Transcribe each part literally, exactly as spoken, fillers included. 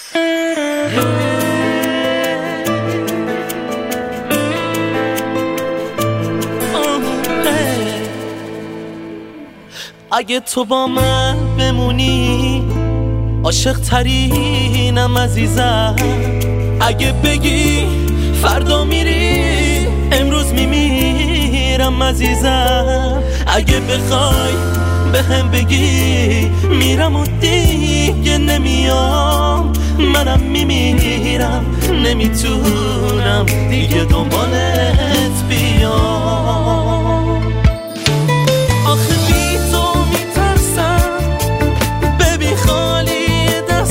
اگه تو با من بمونی عاشق ترینم عزیزم، اگه بگی فردا میری امروز میمیرم عزیزم، اگه بخوای به هم بگی میرم و دیگه نمیام، منم میمیرم نمیتونم دیگه دنبالت بیام. آخه بی تو میترسم ببین خالی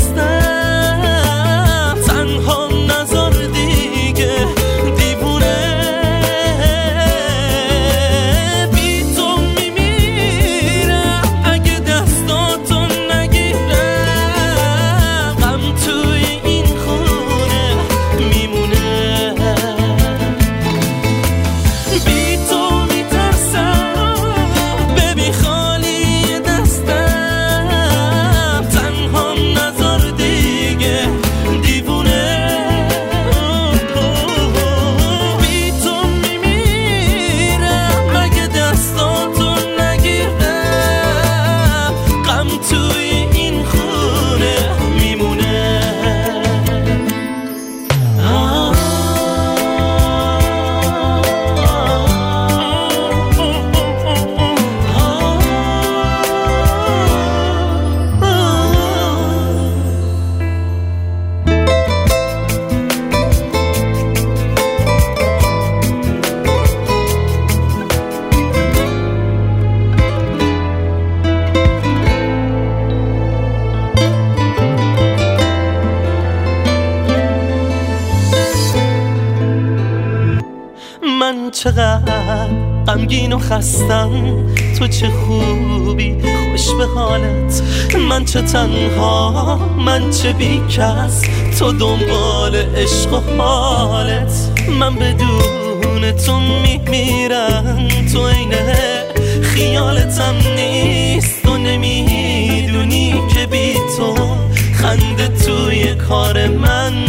دستم، تنها نذار دیگه دیوونه، بی تو میمیرم اگه دستاتو نگیرم، غم توی این خونه میمونه. بی تو میترسم ببین خالی دستم، تنها نذار دیگه دیوونه، بی تو میمیرم اگه دستاتو نگیرم، غم توی این خونه میمونه. من چقدر غمگین و خستم، تو چه خوبی خوش به حالت، من چه تنها من چه بی کس، تو دنبال عشق و حالت، من بدون تو میمیرم، تو اینه خیالتم نیست، تو نمیدونی که بی تو خنده توی کار من